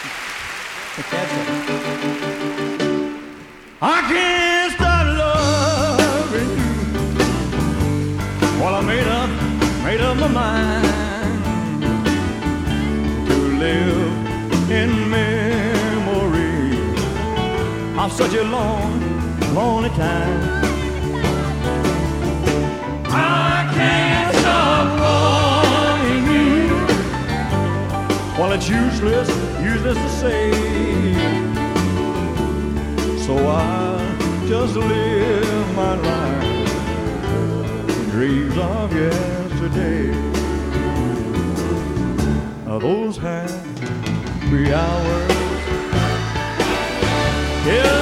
I can't stop loving you. Well, I made up my mind to live in memory of such a lonely time. I can't stop wanting you. Well, it's useless to say. So I just live my life in dreams of yesterday. Those happy hours, yeah.